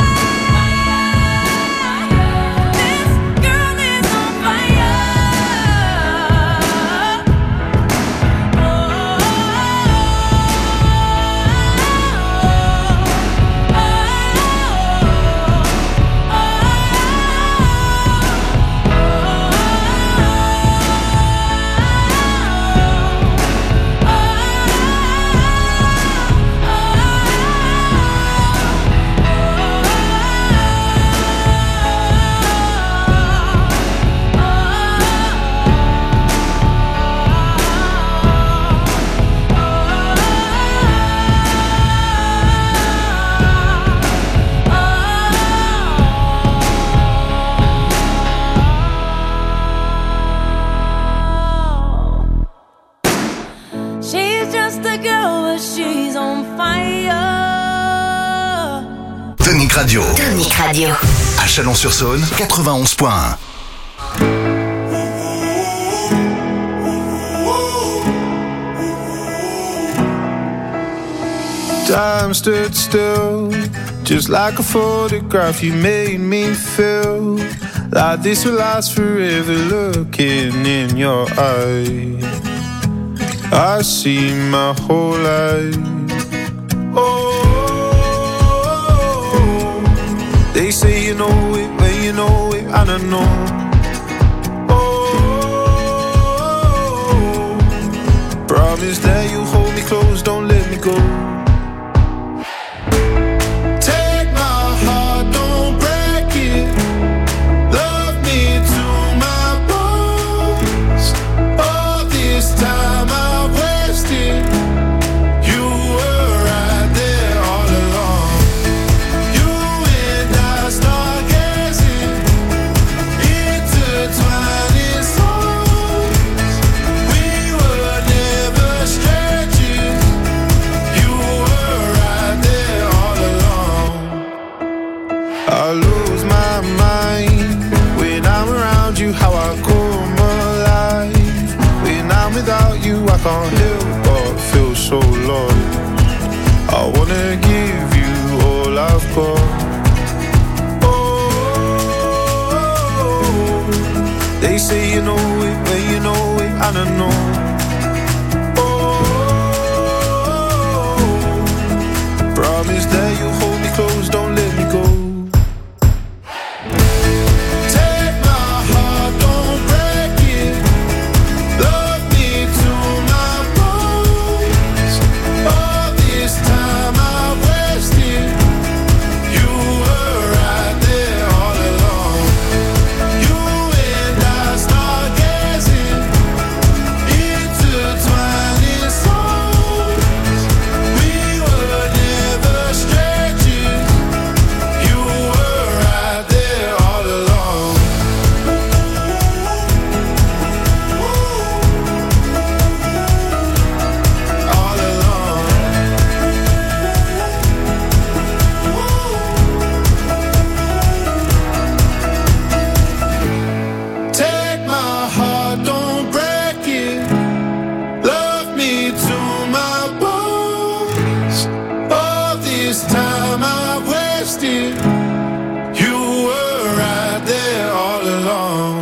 This girl is on fire. She's just a girl, but she's on fire. Tonic Radio. Tonic Radio. À Chalon-sur-Saône, 91.1. Time stood still, just like a photograph. You made me feel like this will last forever. Looking in your eyes, I see my whole life. Oh, they say you know it when you know it, I don't know. Oh, promise that you hold me close, don't let me go. You can't help but feel so lost. I wanna give you all I've got. Oh, they say you know it, but you know it, I don't know. Promise that you'll hold me close, don't let me go. Take my heart, don't break it. Love me to my bones. All this time I wasted. You were right there all along. You and I start gazing, intertwining souls. We were never strangers. You were right there all along. All along. Take my heart, don't break it. Love me to my bones. All this time I've wasted. You were right there all along.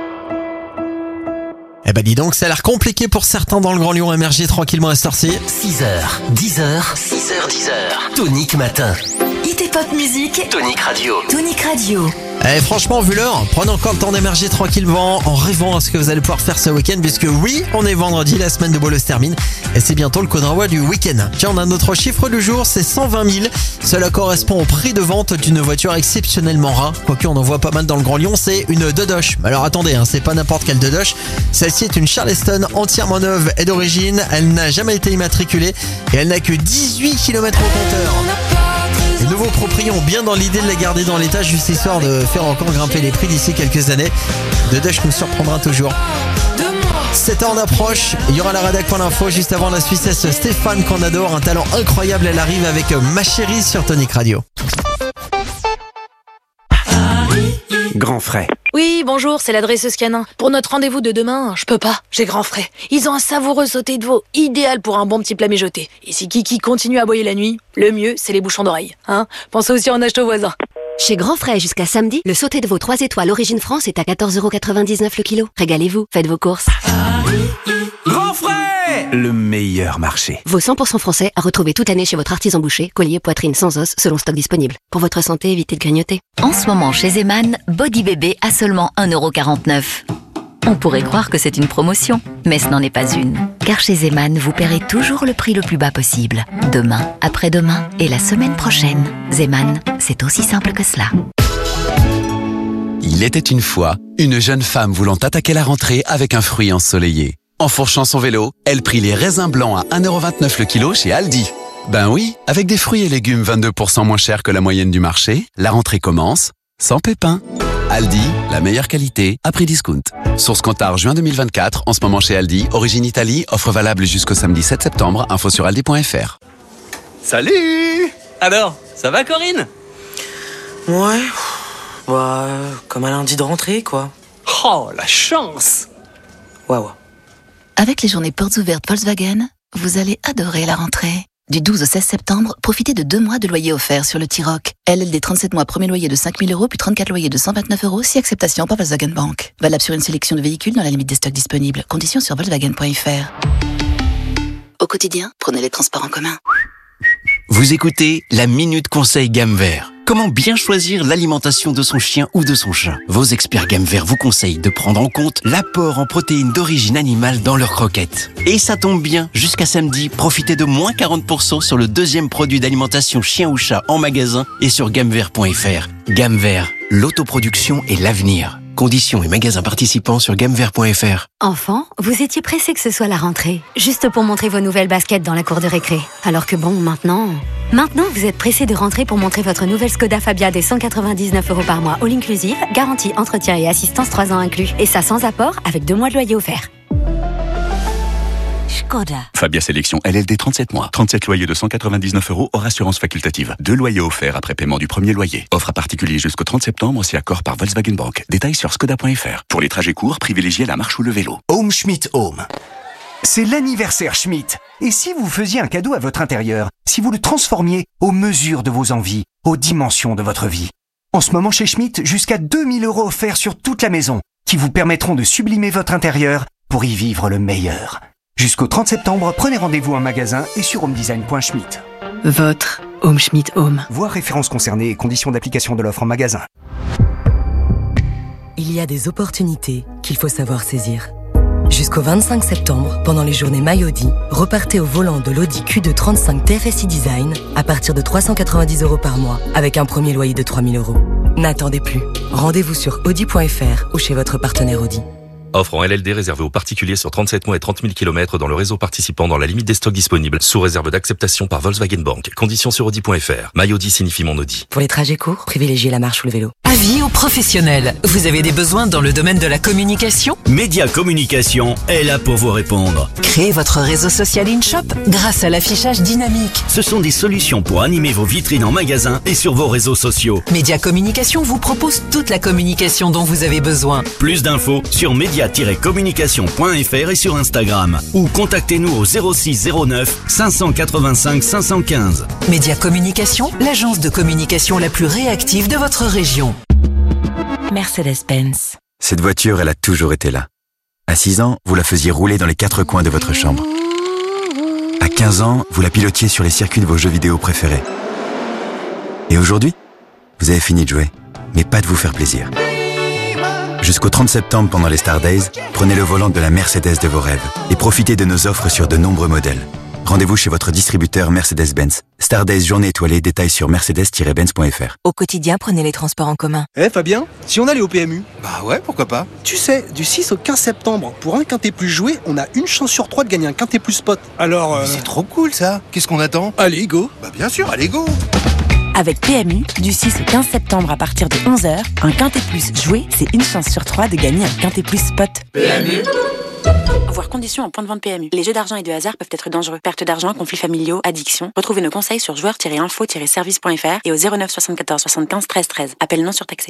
Eh ben dis donc, ça a l'air compliqué pour certains dans le Grand Lyon. Émerger tranquillement à cette heure-ci. 6h, 10h, 6h, 10h. Tonic Matin. IT Pop Musique. Tonic Radio. Tonic Radio. Eh, franchement, vu l'heure, prenez encore le temps d'émerger tranquillement en rêvant à ce que vous allez pouvoir faire ce week-end, puisque oui, on est vendredi, la semaine de Bolo se termine et c'est bientôt le coup d'envoi du week-end. Tiens, on a notre chiffre du jour, c'est 120 000. Cela correspond au prix de vente d'une voiture exceptionnellement rare. Quoique on en voit pas mal dans le Grand Lyon, c'est une Dodoche. Alors attendez, c'est pas n'importe quelle Dodoche. Celle-ci est une Charleston entièrement neuve et d'origine. Elle n'a jamais été immatriculée et elle n'a que 18 km au compteur. Les nouveaux propriétaires ont bien dans l'idée de la garder dans l'état, juste histoire de faire encore grimper les prix d'ici quelques années. Dodoche nous surprendra toujours. 7h en approche, il y aura la rédac pour l'info juste avant la Suissesse Stéphane qu'on adore, un talent incroyable, elle arrive avec Ma Chérie sur Tonic Radio. Grand frais. Oui, bonjour, c'est l'adresseuse canin. Pour notre rendez-vous de demain, je peux pas, j'ai grand frais. Ils ont un savoureux sauté de veau, idéal pour un bon petit plat mijoté. Et si Kiki continue à aboyer la nuit, le mieux, c'est les bouchons d'oreille. Hein, pensez aussi en acheter aux voisins. Chez Grand Frais jusqu'à samedi, le sauté de veau 3 étoiles Origine France est à 14,99€ le kilo. Régalez-vous, faites vos courses. Grand frais. Le meilleur marché. Veau 100% français à retrouver toute l'année chez votre artisan boucher, collier, poitrine sans os, selon stock disponible. Pour votre santé, évitez de grignoter. En ce moment chez Zeman, Body Bébé à seulement 1,49€. On pourrait croire que c'est une promotion, mais ce n'en est pas une. Car chez Zeman, vous paierez toujours le prix le plus bas possible. Demain, après-demain et la semaine prochaine. Zeman, c'est aussi simple que cela. Il était une fois une jeune femme voulant attaquer la rentrée avec un fruit ensoleillé. Enfourchant son vélo, elle prit les raisins blancs à 1,29€ le kilo chez Aldi. Ben oui, avec des fruits et légumes 22% moins chers que la moyenne du marché, la rentrée commence sans pépins. Aldi, la meilleure qualité à prix discount. Source comptable juin 2024, en ce moment chez Aldi, origine Italie, offre valable jusqu'au samedi 7 septembre, info sur aldi.fr. Salut! Alors, ça va Corinne? Ouais, comme un lundi de rentrée quoi. Oh, la chance! Waouh. Avec les journées portes ouvertes Volkswagen, vous allez adorer la rentrée. Du 12 au 16 septembre, profitez de 2 mois de loyer offert sur le T-Roc. LLD 37 mois, premier loyer de 5 000 €, puis 34 loyers de 129 €, si acceptation par Volkswagen Bank. Valable sur une sélection de véhicules dans la limite des stocks disponibles. Conditions sur Volkswagen.fr. Au quotidien, prenez les transports en commun. Vous écoutez la Minute Conseil Gamme Vert. Comment bien choisir l'alimentation de son chien ou de son chat? Vos experts Gamme Vert vous conseillent de prendre en compte l'apport en protéines d'origine animale dans leurs croquettes. Et ça tombe bien, jusqu'à samedi, profitez de moins 40% sur le deuxième produit d'alimentation chien ou chat en magasin et sur gammevert.fr. Gamme Vert, l'autoproduction et l'avenir. Conditions et magasins participants sur gammevert.fr. Enfant, vous étiez pressé que ce soit la rentrée, juste pour montrer vos nouvelles baskets dans la cour de récré. Alors que bon, maintenant, vous êtes pressé de rentrer pour montrer votre nouvelle Skoda Fabia des 199 € par mois all inclusive, garantie, entretien et assistance 3 ans inclus. Et ça sans apport, avec 2 mois de loyer offert. Skoda. Fabia Sélection LLD 37 mois. 37 loyers de 199 € hors assurance facultative. 2 loyers offerts après paiement du premier loyer. Offre à particulier jusqu'au 30 septembre si accord par Volkswagen Bank. Détails sur skoda.fr. Pour les trajets courts, privilégiez la marche ou le vélo. Home Schmidt Home. C'est l'anniversaire Schmitt. Et si vous faisiez un cadeau à votre intérieur, si vous le transformiez aux mesures de vos envies, aux dimensions de votre vie? En ce moment chez Schmitt, jusqu'à 2000 € offerts sur toute la maison, qui vous permettront de sublimer votre intérieur pour y vivre le meilleur. Jusqu'au 30 septembre, prenez rendez-vous en magasin et sur homedesign.schmitt. Votre Home Schmitt Home. Voir références concernées et conditions d'application de l'offre en magasin. Il y a des opportunités qu'il faut savoir saisir. Jusqu'au 25 septembre, pendant les journées My Audi, repartez au volant de l'Audi Q2 35 TFSI Design à partir de 390 € par mois, avec un premier loyer de 3 000 €. N'attendez plus. Rendez-vous sur audi.fr ou chez votre partenaire Audi. Offre en LLD réservée aux particuliers sur 37 mois et 30 000 km dans le réseau participant dans la limite des stocks disponibles, sous réserve d'acceptation par Volkswagen Bank. Conditions sur Audi.fr. My Audi signifie mon Audi. Pour les trajets courts, privilégiez la marche ou le vélo. Avis aux professionnels. Vous avez des besoins dans le domaine de la communication? Média Communication est là pour vous répondre. Créez votre réseau social InShop grâce à l'affichage dynamique. Ce sont des solutions pour animer vos vitrines en magasin et sur vos réseaux sociaux. Média Communication vous propose toute la communication dont vous avez besoin. Plus d'infos sur media-communication.fr et sur Instagram. Ou contactez-nous au 06 09 585 515. Média Communication, l'agence de communication la plus réactive de votre région. Mercedes-Benz. Cette voiture, elle a toujours été là. À 6 ans, vous la faisiez rouler dans les 4 coins de votre chambre. À 15 ans, vous la pilotiez sur les circuits de vos jeux vidéo préférés. Et aujourd'hui, vous avez fini de jouer, mais pas de vous faire plaisir. Jusqu'au 30 septembre, pendant les Star Days, prenez le volant de la Mercedes de vos rêves et profitez de nos offres sur de nombreux modèles. Rendez-vous chez votre distributeur Mercedes-Benz. Star Days journée étoilée, détails sur mercedes-benz.fr. Au quotidien, prenez les transports en commun. Fabien, si on allait au PMU? Bah ouais, pourquoi pas. Tu sais, du 6 au 15 septembre, pour un quintet plus joué, on a une chance sur 3 de gagner un quintet plus spot. Alors, C'est trop cool ça. Qu'est-ce qu'on attend? Allez, go. Bah bien sûr, allez go. Avec PMU, du 6 au 15 septembre à partir de 11h, un quintet plus joué, c'est une chance sur 3 de gagner un quintet plus spot. PMU. Voir conditions en point de vente PMU. Les jeux d'argent et de hasard peuvent être dangereux. Perte d'argent, conflits familiaux, addiction. Retrouvez nos conseils sur joueurs-info-service.fr et au 09 74 75 13 13. Appel non surtaxé.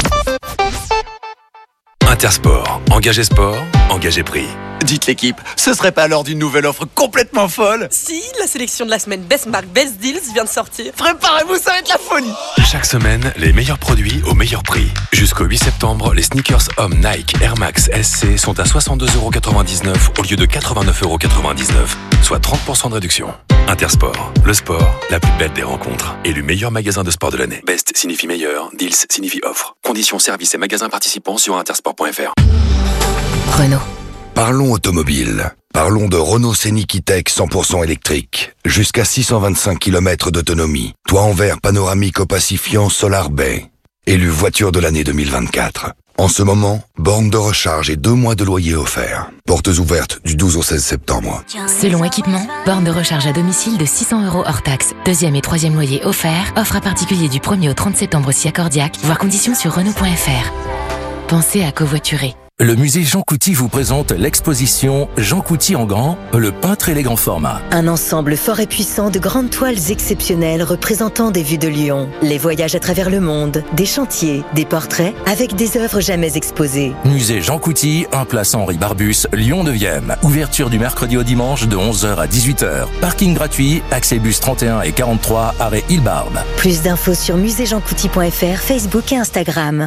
Intersport. Engagez sport, engagez prix. Dites l'équipe, ce serait pas l'heure d'une nouvelle offre complètement folle? Si, la sélection de la semaine Best Mark Best Deals vient de sortir. Préparez-vous, ça va être la folie! Chaque semaine, les meilleurs produits au meilleur prix. Jusqu'au 8 septembre, les sneakers hommes Nike Air Max SC sont à 62,99 € au lieu de 89,99 €, soit 30% de réduction. Intersport, le sport, la plus belle des rencontres. Élu meilleur magasin de sport de l'année. Best signifie meilleur, Deals signifie offre. Conditions, services et magasins participants sur intersport.fr. Renault. Parlons automobile. Parlons de Renault Scénic E-Tech 100% électrique. Jusqu'à 625 km d'autonomie. Toit en verre panoramique opacifiant Solar Bay. Élu voiture de l'année 2024. En ce moment, borne de recharge et 2 mois de loyer offerts. Portes ouvertes du 12 au 16 septembre. Selon équipement, borne de recharge à domicile de 600 € hors taxe. 2e et 3e loyer offert. Offre à particulier du 1er au 30 septembre si accordiaque. Voir conditions sur Renault.fr. Pensez à covoiturer. Le musée Jean Couty vous présente l'exposition Jean Couty en grand, le peintre et les grands formats. Un ensemble fort et puissant de grandes toiles exceptionnelles représentant des vues de Lyon, les voyages à travers le monde, des chantiers, des portraits avec des œuvres jamais exposées. Musée Jean Couty, 1 place Henri Barbus, Lyon 9e. Ouverture du mercredi au dimanche de 11h à 18h. Parking gratuit, accès bus 31 et 43, arrêt Île-Barbe. Plus d'infos sur muséjeancouty.fr, Facebook et Instagram.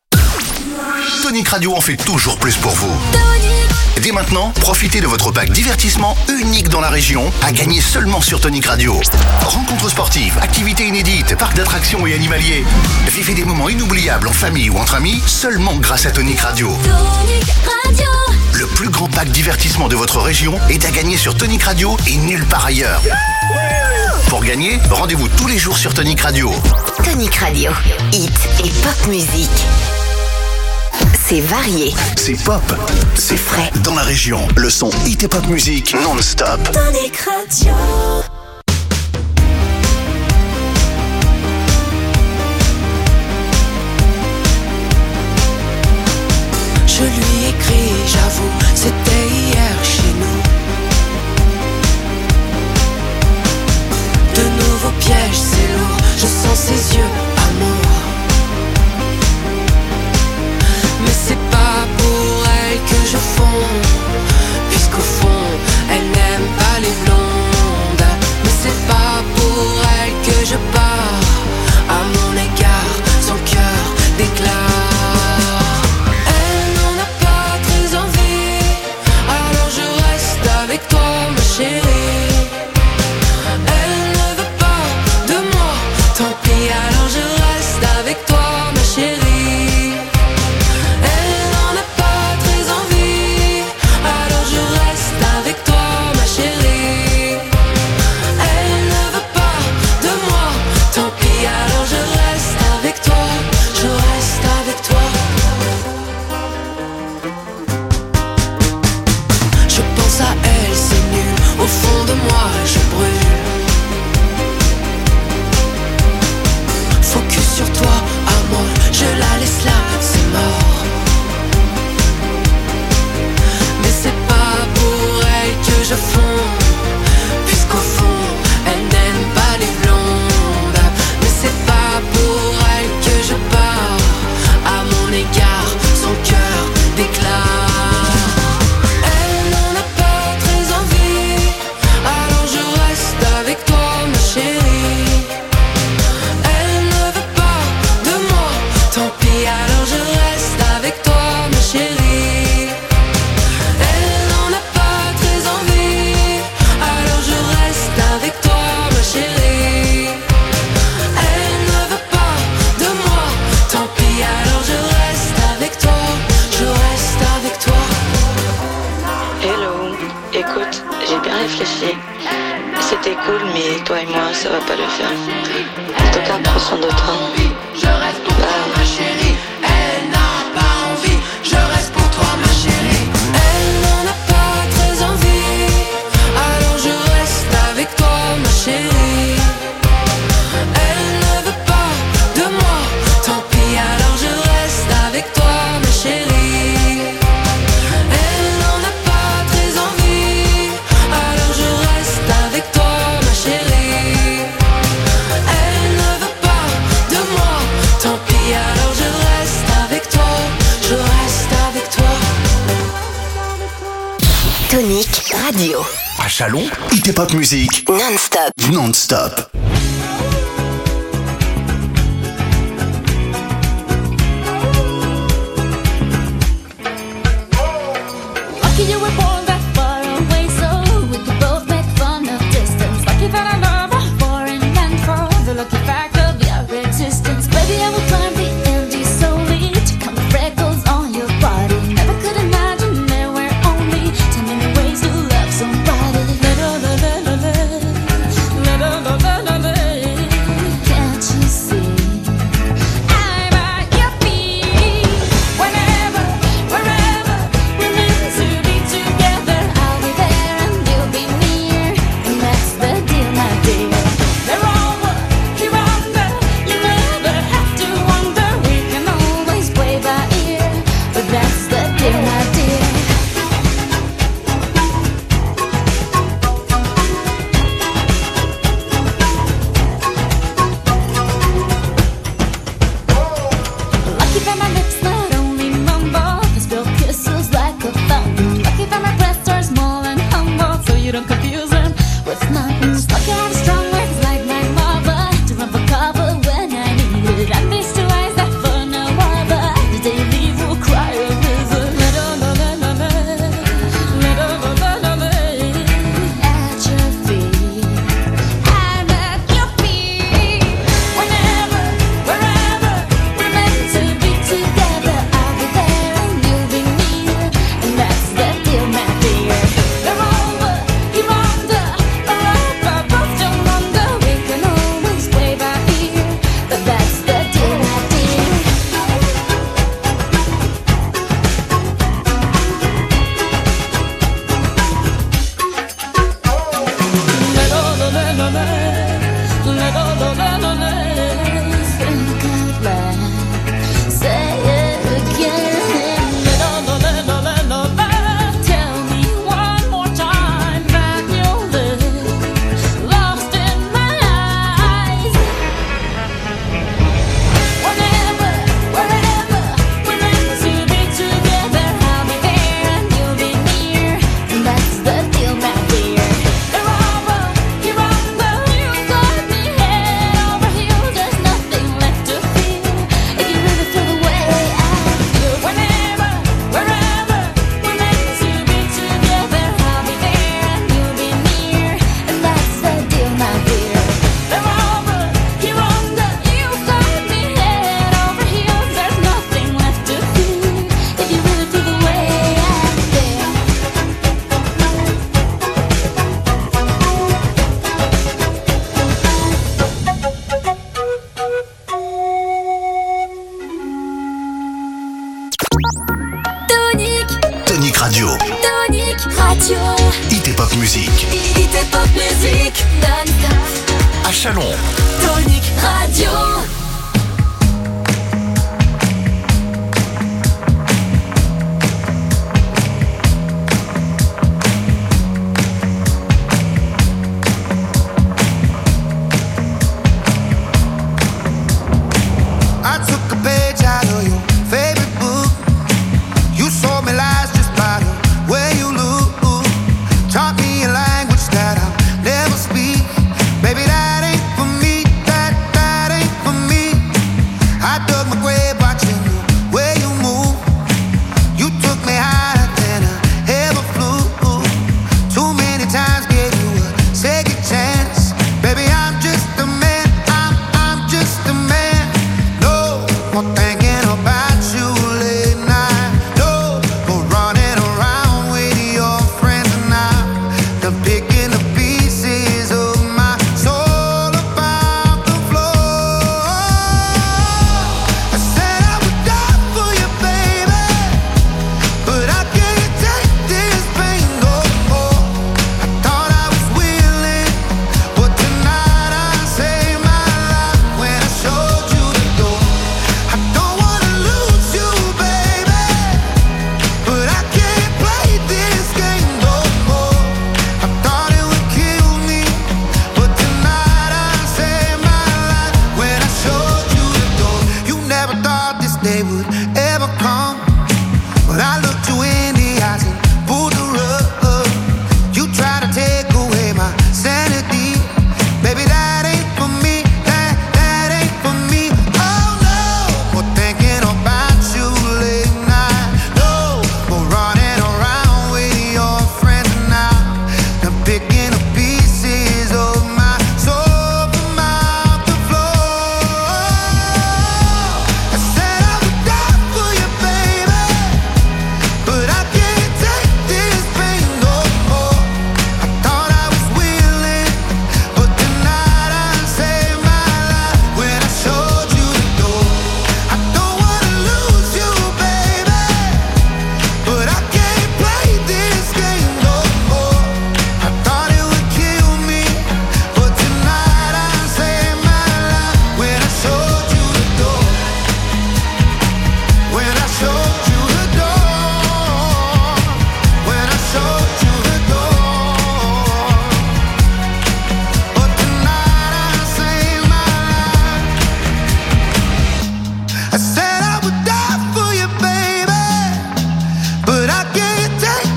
Tonic Radio en fait toujours plus pour vous. Dès maintenant, profitez de votre pack divertissement unique dans la région à gagner seulement sur Tonic Radio. Rencontres sportives, activités inédites, parcs d'attractions et animaliers. Vivez des moments inoubliables en famille ou entre amis seulement grâce à Tonic Radio. Tonic Radio. Le plus grand pack divertissement de votre région est à gagner sur Tonic Radio et nulle part ailleurs. Pour gagner, rendez-vous tous les jours sur Tonic Radio. Tonic Radio, hit et pop musique. C'est varié. C'est pop. C'est frais. Dans la région, le son hit et pop musique non-stop. Tonic Radio. Je lui écris, j'avoue, c'était hier chez nous. De nouveaux pièges, c'est lourd, je sens ses yeux, amour. Mais c'est pas pour elle que je fonds, puisqu'au fond réfléchi. C'était cool, mais toi et moi, ça va pas le faire. En tout cas, prends soin de toi. Je reste pour toi, ma chérie. Elle n'a pas envie. Je reste pour toi, ma chérie. Elle n'en a pas très envie. Alors je reste avec toi, ma chérie. Elle ne veut pas de moi. Tant pis, alors je reste avec toi, ma chérie. Elle n'en a pas très envie. Alors je reste avec toi, ma chérie. Elle ne veut pas de moi. Tant pis, alors je reste avec toi. Je reste avec toi. Tonic Radio. À Chalon, IT Pop Music. Non-stop. Non-stop. Lucky you were born that far away, so we could both make fun of distance. Lucky that I love a foreign land for the lucky fact of your existence. Baby, I will climb the Andes solely to count the freckles on your body. Never could imagine there were only 10 million ways to love somebody. Can't you see? I'm at your feet. Whenever, wherever we're meant to be together, I'll be there and you'll be near, and that's the deal, my dear. They're all what you wonder. You never have to wonder. We can always play by ear, but that's the deal, my dear. Lucky that my lips not only mumble, they spill kisses like a fountain. Lucky that my breasts are small and humble, so you don't confuse them with mountains. Lucky I have strong words like my mother to run for cover when I need it. And these two eyes that for no other, the day you leave will cry a river. At your feet, I'm at your feet. Whenever, wherever we're meant to be together, I'll be there and you'll be near, and that's the deal, my dear. They're all what you wonder, around but both don't wonder. We can always play by ear, but that's the deal, my dear. Think out loud, say it again. Tell me one more time that you'll live lost in my eyes. Whenever, wherever we're meant to be together, I'll be there and you'll be near, and that's the deal, my dear. They're all what you wonder. You got me head over heels. There's nothing left to feel if you really feel the way I feel. Whenever, wherever we're meant to be together, I'll be there and you'll be near, and that's the deal, my dear. They're all what you wonder. You got me head over heels. There's nothing left to feel if you really feel the way I feel. Tonic, Tonic Radio. Tonic Radio. IT Pop Music. IT Pop Music. Non-stop. À Chalon. Tonic Radio.